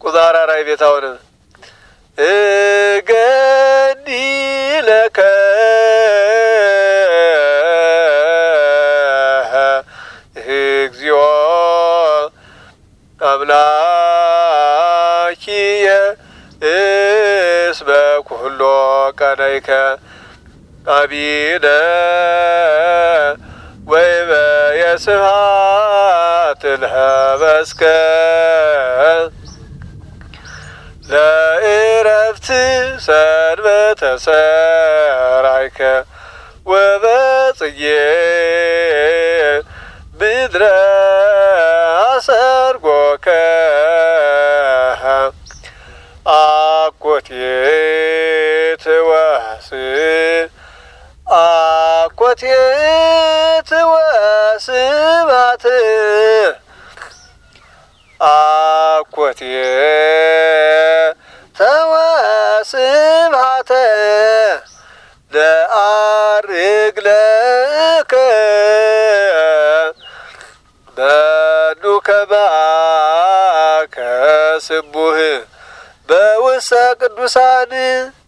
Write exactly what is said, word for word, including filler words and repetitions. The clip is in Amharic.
ቁዛራ ራይ ቤታውን እገኒ ለከ እግዚኦ አምላኪየ እስመ ኩሎ ቀነይከ አቢነ ወይበየስብሐት ለመስቀ ለዕረፍት ሰንበተ ሰራይከ ወበጽጌ ምድረ አሰርጎከ አኮቴት ወስ አኮቴት ወስብሐት አኮቴት ወስብሐት ለአርግ ለከ በኑ ከማከ ስቡህ በውስተ ቅዱሳን